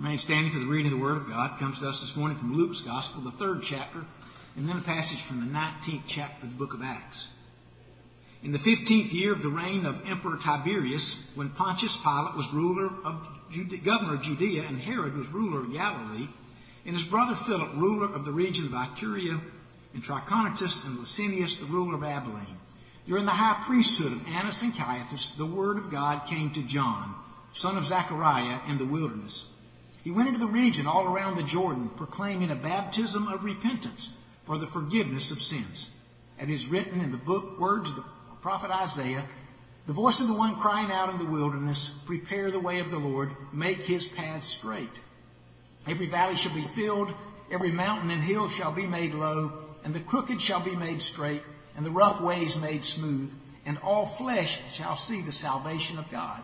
Remain standing for the reading of the Word of God. It comes to us this morning from Luke's Gospel, the 3rd chapter, and then a passage from the 19th chapter of the book of Acts. In the 15th year of the reign of Emperor Tiberius, when Pontius Pilate was governor of Judea, and Herod was ruler of Galilee, and his brother Philip, ruler of the region of Iturea, and Trachonitis and Lysanias, the ruler of Abilene, during the high priesthood of Annas and Caiaphas, the word of God came to John, son of Zechariah, in the wilderness. He went into the region all around the Jordan, proclaiming a baptism of repentance for the forgiveness of sins. As is written in the book, words of the prophet Isaiah, the voice of the one crying out in the wilderness, prepare the way of the Lord, make his paths straight. Every valley shall be filled, every mountain and hill shall be made low, and the crooked shall be made straight, and the rough ways made smooth, and all flesh shall see the salvation of God.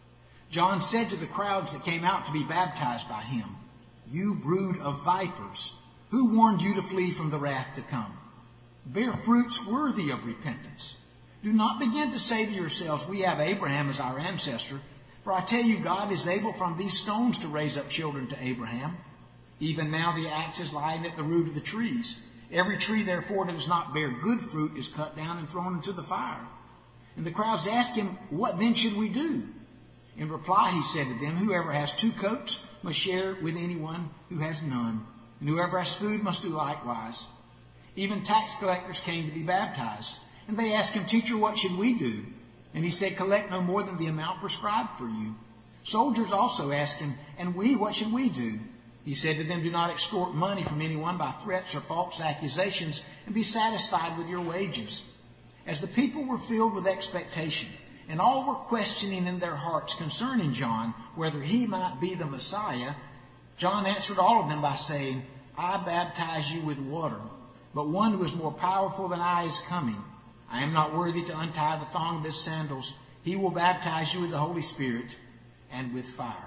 John said to the crowds that came out to be baptized by him, you brood of vipers, who warned you to flee from the wrath to come? Bear fruits worthy of repentance. Do not begin to say to yourselves, we have Abraham as our ancestor, for I tell you, God is able from these stones to raise up children to Abraham. Even now the axe is lying at the root of the trees. Every tree, therefore, that does not bear good fruit is cut down and thrown into the fire. And the crowds asked him, what then should we do? In reply, he said to them, whoever has 2 coats must share with anyone who has none, and whoever has food must do likewise. Even tax collectors came to be baptized, and they asked him, teacher, what should we do? And he said, collect no more than the amount prescribed for you. Soldiers also asked him, and we, what should we do? He said to them, do not extort money from anyone by threats or false accusations, and be satisfied with your wages. As the people were filled with expectation, and all were questioning in their hearts concerning John, whether he might be the Messiah, John answered all of them by saying, I baptize you with water, but one who is more powerful than I is coming. I am not worthy to untie the thong of his sandals. He will baptize you with the Holy Spirit and with fire.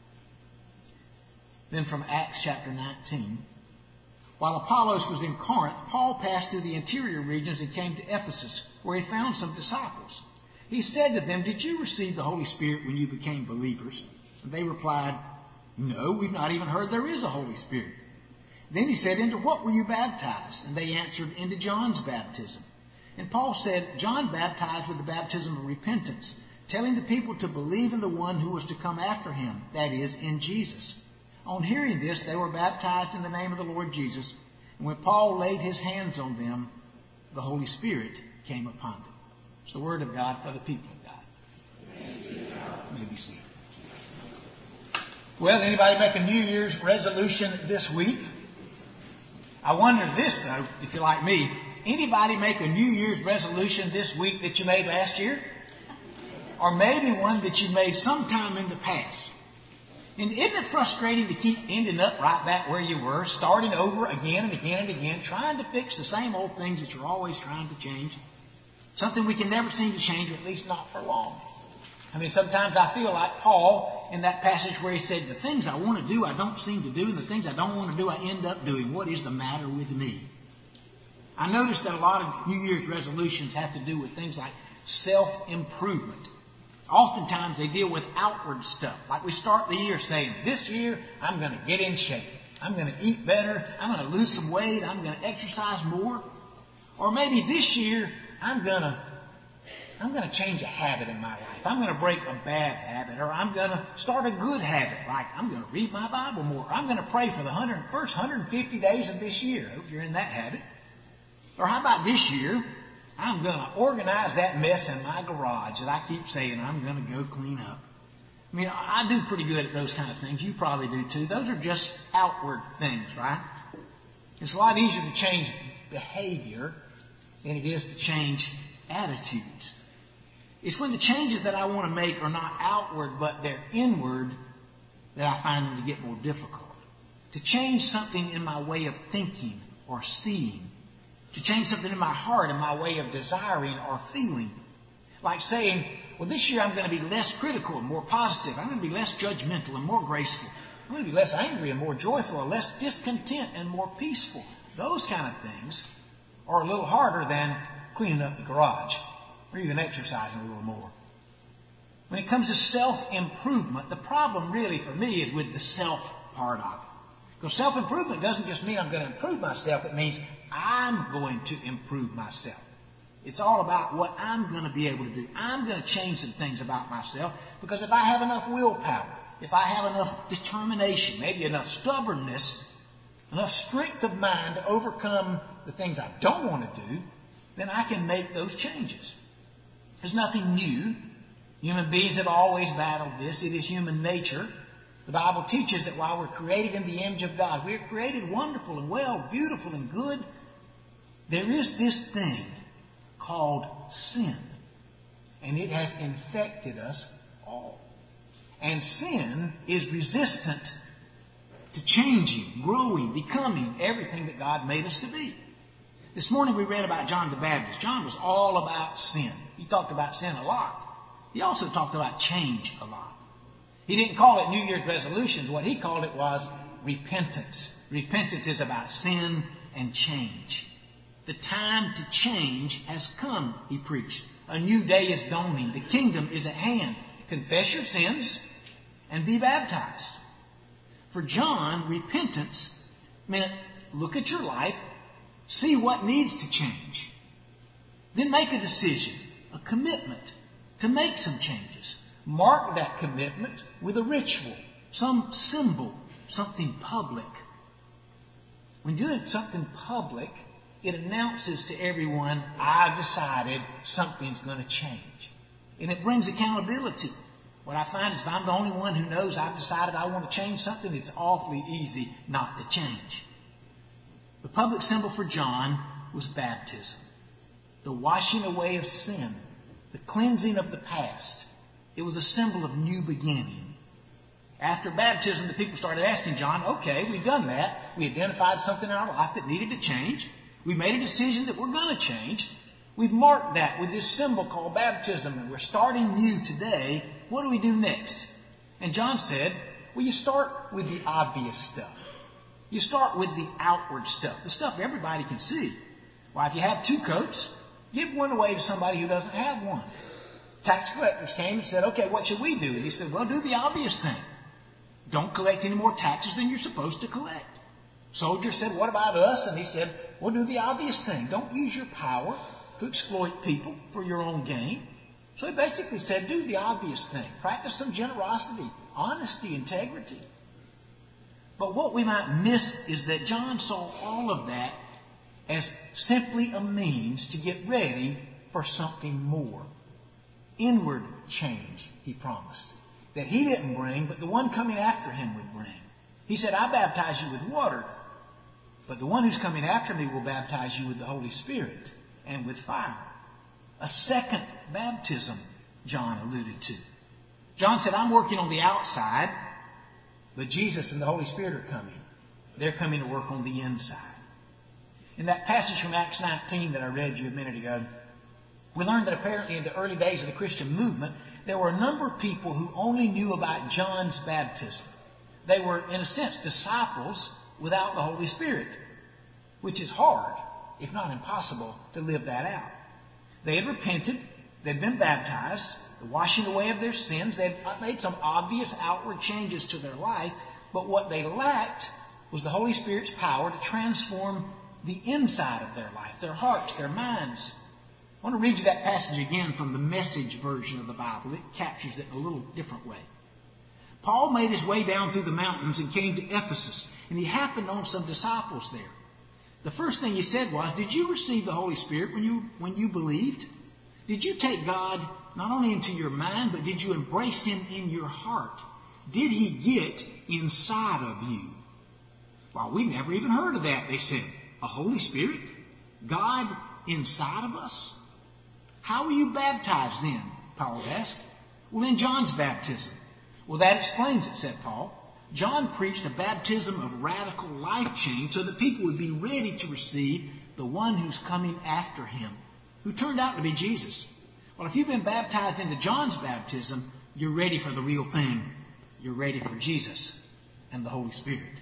Then from Acts chapter 19. While Apollos was in Corinth, Paul passed through the interior regions and came to Ephesus, where he found some disciples. He said to them, did you receive the Holy Spirit when you became believers? And they replied, no, we've not even heard there is a Holy Spirit. Then he said, into what were you baptized? And they answered, into John's baptism. And Paul said, John baptized with the baptism of repentance, telling the people to believe in the one who was to come after him, that is, in Jesus. On hearing this, they were baptized in the name of the Lord Jesus. And when Paul laid his hands on them, the Holy Spirit came upon them. It's the word of God for the people of God. You may be seated. Well, anybody make a New Year's resolution this week? I wonder this, though, if you're like me. Anybody make a New Year's resolution this week that you made last year? Or maybe one that you made sometime in the past? And isn't it frustrating to keep ending up right back where you were, starting over again and again and again, trying to fix the same old things that you're always trying to change? Something we can never seem to change, or at least not for long. I mean, sometimes I feel like Paul in that passage where he said, the things I want to do, I don't seem to do, and the things I don't want to do, I end up doing. What is the matter with me? I noticed that a lot of New Year's resolutions have to do with things like self-improvement. Oftentimes they deal with outward stuff. Like we start the year saying, this year I'm going to get in shape. I'm going to eat better. I'm going to lose some weight. I'm going to exercise more. Or maybe this year I'm going to change a habit in my life. I'm going to break a bad habit, or I'm going to start a good habit, like I'm going to read my Bible more. Or I'm going to pray for the first 150 days of this year. I hope you're in that habit. Or how about this year, I'm going to organize that mess in my garage that I keep saying I'm going to go clean up. I mean, I do pretty good at those kind of things. You probably do too. Those are just outward things, right? It's a lot easier to change behavior than it is to change attitudes. It's when the changes that I want to make are not outward, but they're inward, that I find them to get more difficult. To change something in my way of thinking or seeing. To change something in my heart, in my way of desiring or feeling. Like saying, well, this year I'm going to be less critical and more positive. I'm going to be less judgmental and more graceful. I'm going to be less angry and more joyful, or less discontent and more peaceful. Those kind of things are a little harder than cleaning up the garage or even exercising a little more. When it comes to self-improvement, the problem really for me is with the self part of it. Because self-improvement doesn't just mean I'm going to improve myself. It means I'm going to improve myself. It's all about what I'm going to be able to do. I'm going to change some things about myself, because if I have enough willpower, if I have enough determination, maybe enough stubbornness, enough strength of mind to overcome the things I don't want to do, then I can make those changes. There's nothing new. Human beings have always battled this. It is human nature. The Bible teaches that while we're created in the image of God, we are created wonderful and well, beautiful and good. There is this thing called sin, and it has infected us all. And sin is resistant to changing, growing, becoming everything that God made us to be. This morning we read about John the Baptist. John was all about sin. He talked about sin a lot. He also talked about change a lot. He didn't call it New Year's resolutions. What he called it was repentance. Repentance is about sin and change. The time to change has come, he preached. A new day is dawning. The kingdom is at hand. Confess your sins and be baptized. For John, repentance meant look at your life, see what needs to change. Then make a decision, a commitment to make some changes. Mark that commitment with a ritual, some symbol, something public. When doing something public, it announces to everyone, I've decided something's going to change. And it brings accountability. What I find is if I'm the only one who knows I've decided I want to change something, it's awfully easy not to change. The public symbol for John was baptism. The washing away of sin. The cleansing of the past. It was a symbol of new beginning. After baptism, the people started asking John, okay, we've done that. We identified something in our life that needed to change. We made a decision that we're going to change. We've marked that with this symbol called baptism, and we're starting new today. What do we do next? And John said, well, you start with the obvious stuff. You start with the outward stuff, the stuff everybody can see. Well, if you have two coats, give one away to somebody who doesn't have one. Tax collectors came and said, okay, what should we do? And he said, well, do the obvious thing. Don't collect any more taxes than you're supposed to collect. Soldiers said, what about us? And he said, well, do the obvious thing. Don't use your power to exploit people for your own gain. So he basically said, do the obvious thing. Practice some generosity, honesty, integrity. But what we might miss is that John saw all of that as simply a means to get ready for something more. Inward change, he promised, that he didn't bring, but the one coming after him would bring. He said, I baptize you with water, but the one who's coming after me will baptize you with the Holy Spirit and with fire. A second baptism, John alluded to. John said, I'm working on the outside, but Jesus and the Holy Spirit are coming. They're coming to work on the inside. In that passage from Acts 19 that I read you a minute ago, we learned that apparently in the early days of the Christian movement, there were a number of people who only knew about John's baptism. They were, in a sense, disciples without the Holy Spirit, which is hard, if not impossible, to live that out. They had repented. They'd been baptized, the washing away of their sins. They had made some obvious outward changes to their life, but what they lacked was the Holy Spirit's power to transform the inside of their life, their hearts, their minds. I want to read you that passage again from the Message version of the Bible. It captures it in a little different way. Paul made his way down through the mountains and came to Ephesus, and he happened on some disciples there. The first thing he said was, did you receive the Holy Spirit when you believed? Did you take God not only into your mind, but did you embrace Him in your heart? Did He get inside of you? Well, we never even heard of that, they said. A Holy Spirit? God inside of us? How were you baptized then? Paul asked. Well, in John's baptism. Well, that explains it, said Paul. John preached a baptism of radical life change so that people would be ready to receive the one who's coming after him, who turned out to be Jesus. Well, if you've been baptized into John's baptism, you're ready for the real thing. You're ready for Jesus and the Holy Spirit.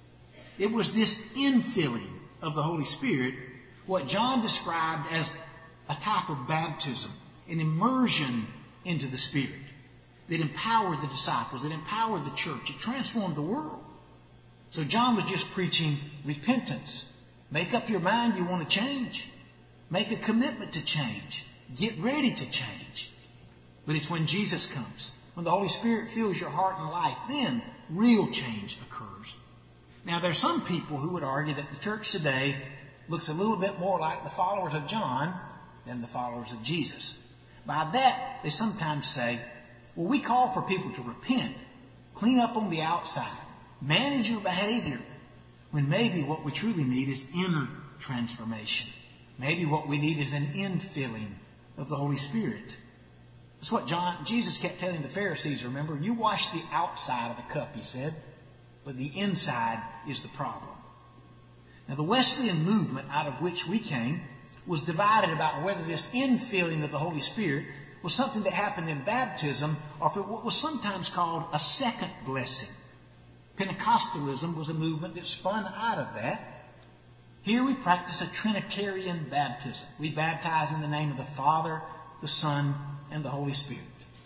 It was this infilling of the Holy Spirit, what John described as a type of baptism, an immersion into the Spirit, that empowered the disciples, that empowered the church. It transformed the world. So John was just preaching repentance. Make up your mind you want to change. Make a commitment to change. Get ready to change. But it's when Jesus comes, when the Holy Spirit fills your heart and life, then real change occurs. Now, there are some people who would argue that the church today looks a little bit more like the followers of John than the followers of Jesus. By that, they sometimes say, well, we call for people to repent, clean up on the outside, manage your behavior, when maybe what we truly need is inner transformation. Maybe what we need is an infilling of the Holy Spirit. That's what Jesus kept telling the Pharisees, remember? You wash the outside of the cup, he said, but the inside is the problem. Now, the Wesleyan movement out of which we came was divided about whether this infilling of the Holy Spirit was something that happened in baptism or if it was sometimes called a second blessing. Pentecostalism was a movement that spun out of that. Here we practice a Trinitarian baptism. We baptize in the name of the Father, the Son, and the Holy Spirit.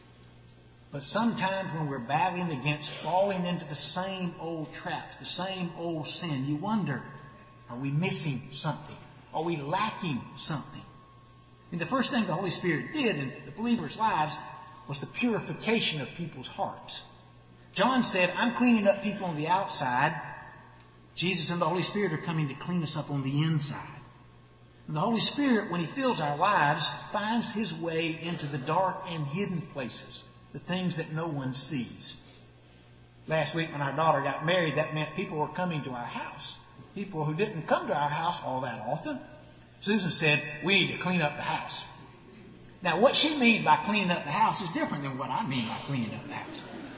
But sometimes when we're battling against falling into the same old traps, the same old sin, you wonder, are we missing something? Are we lacking something? And the first thing the Holy Spirit did in the believers' lives was the purification of people's hearts. John said, I'm cleaning up people on the outside. Jesus and the Holy Spirit are coming to clean us up on the inside. And the Holy Spirit, when He fills our lives, finds His way into the dark and hidden places, the things that no one sees. Last week when our daughter got married, that meant people were coming to our house. People who didn't come to our house all that often. Susan said, we need to clean up the house. Now, what she means by cleaning up the house is different than what I mean by cleaning up the house.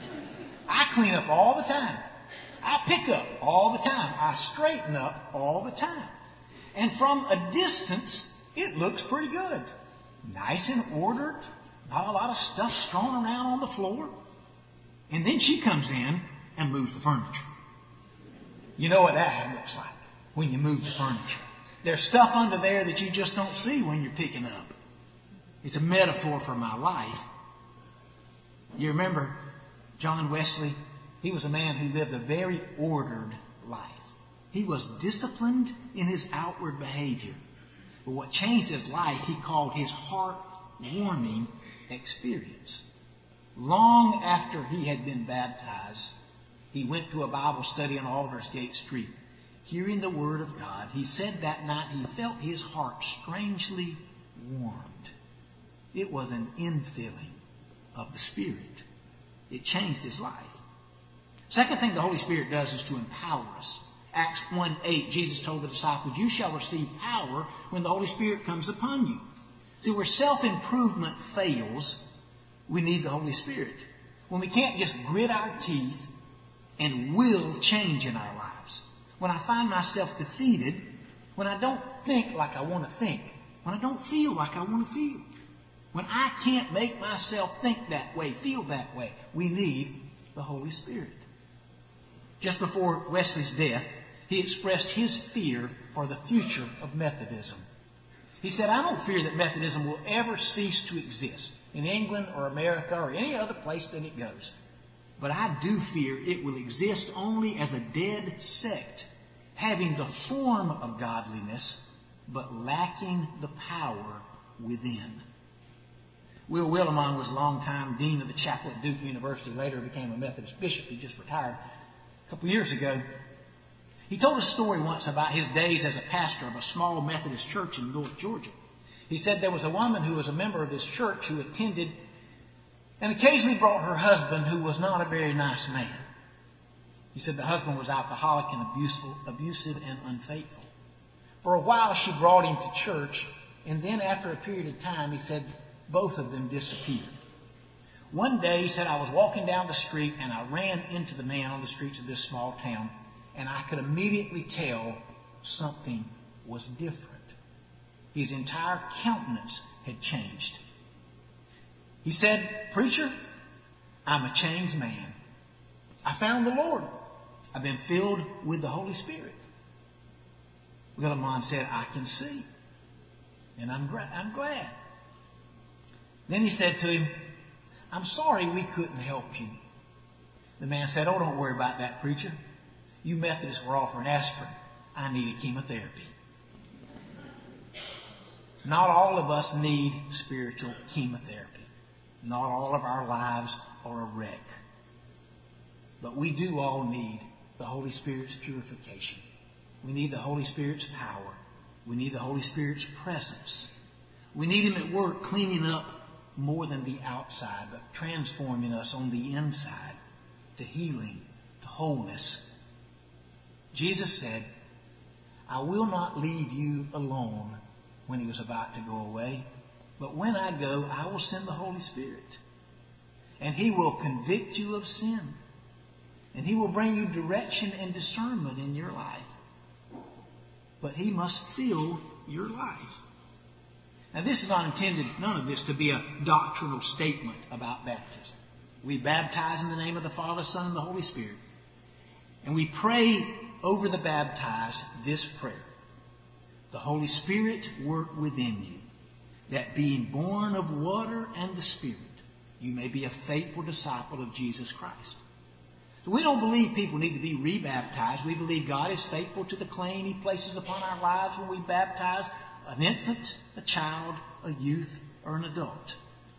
I clean up all the time. I pick up all the time. I straighten up all the time. And from a distance, it looks pretty good. Nice and ordered. Not a lot of stuff strewn around on the floor. And then she comes in and moves the furniture. You know what that looks like when you move the furniture. There's stuff under there that you just don't see when you're picking up. It's a metaphor for my life. You remember John Wesley? He was a man who lived a very ordered life. He was disciplined in his outward behavior. But what changed his life, he called his heart-warming experience. Long after he had been baptized, he went to a Bible study on Aldersgate Street. Hearing the Word of God, he said that night he felt his heart strangely warmed. It was an infilling of the Spirit. It changed his life. Second thing the Holy Spirit does is to empower us. Acts 1:8, Jesus told the disciples, you shall receive power when the Holy Spirit comes upon you. See, where self-improvement fails, we need the Holy Spirit. When we can't just grit our teeth and will change in our lives. When I find myself defeated, when I don't think like I want to think, when I don't feel like I want to feel, when I can't make myself think that way, feel that way, we need the Holy Spirit. Just before Wesley's death, he expressed his fear for the future of Methodism. He said, I don't fear that Methodism will ever cease to exist in England or America or any other place that it goes. But I do fear it will exist only as a dead sect, having the form of godliness, but lacking the power within. Will Willimon was a long-time dean of the chapel at Duke University, later became a Methodist bishop. He just retired a couple years ago. He told a story once about his days as a pastor of a small Methodist church in North Georgia. He said there was a woman who was a member of this church who attended and occasionally brought her husband, who was not a very nice man. He said the husband was alcoholic and abusive and unfaithful. For a while she brought him to church, and then after a period of time, he said both of them disappeared. One day, he said, I was walking down the street and I ran into the man on the streets of this small town, and I could immediately tell something was different. His entire countenance had changed. He said, preacher, I'm a changed man. I found the Lord. I've been filled with the Holy Spirit. Willimon said, I can see. And I'm glad. Then he said to him, I'm sorry we couldn't help you. The man said, oh, don't worry about that, preacher. You Methodists were offering aspirin. I needed chemotherapy. Not all of us need spiritual chemotherapy. Not all of our lives are a wreck. But we do all need the Holy Spirit's purification. We need the Holy Spirit's power. We need the Holy Spirit's presence. We need Him at work cleaning up more than the outside, but transforming us on the inside to healing, to wholeness. Jesus said, I will not leave you alone when He was about to go away, but when I go, I will send the Holy Spirit. And He will convict you of sin. And He will bring you direction and discernment in your life. But He must fill your life. Now, this is not intended, none of this, to be a doctrinal statement about baptism. We baptize in the name of the Father, Son, and the Holy Spirit. And we pray over the baptized this prayer. The Holy Spirit work within you, that being born of water and the Spirit, you may be a faithful disciple of Jesus Christ. So we don't believe people need to be rebaptized. We believe God is faithful to the claim He places upon our lives when we baptize an infant, a child, a youth, or an adult.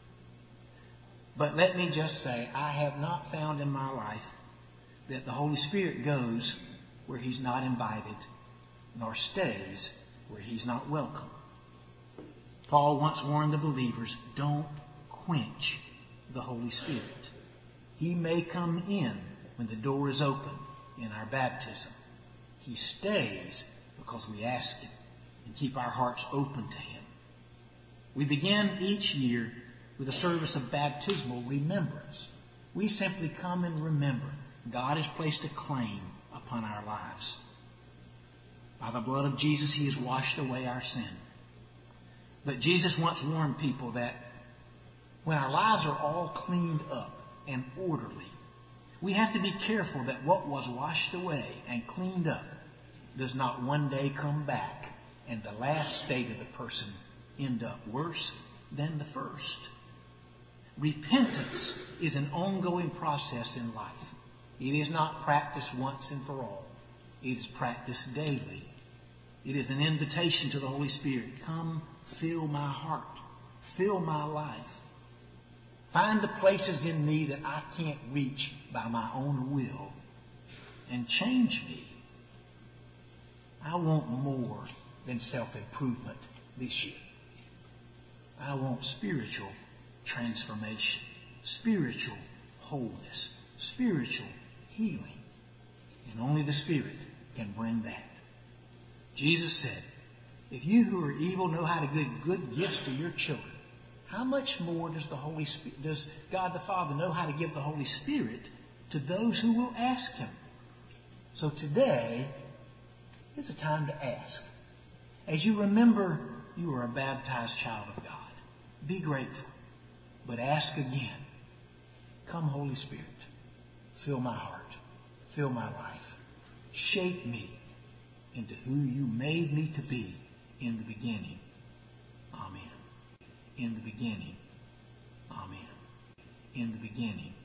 But let me just say, I have not found in my life that the Holy Spirit goes where He's not invited, nor stays where He's not welcome. Paul once warned the believers, don't quench the Holy Spirit. He may come in when the door is open in our baptism. He stays because we ask Him and keep our hearts open to Him. We begin each year with a service of baptismal remembrance. We simply come and remember God has placed a claim upon our lives. By the blood of Jesus, He has washed away our sin. But Jesus once warned people that when our lives are all cleaned up and orderly, we have to be careful that what was washed away and cleaned up does not one day come back and the last state of the person end up worse than the first. Repentance is an ongoing process in life. It is not practiced once and for all. It is practiced daily. It is an invitation to the Holy Spirit. Come, fill my heart. Fill my life. Find the places in me that I can't reach by my own will and change me. I want more than self-improvement this year. I want spiritual transformation, spiritual wholeness, spiritual healing. And only the Spirit can bring that. Jesus said, if you who are evil know how to give good gifts to your children, how much more does God the Father know how to give the Holy Spirit to those who will ask Him? So today is a time to ask. As you remember you are a baptized child of God, be grateful, but ask again. Come, Holy Spirit, fill my heart, fill my life, shape me into who you made me to be in the beginning. Amen. In the beginning. Amen. In the beginning.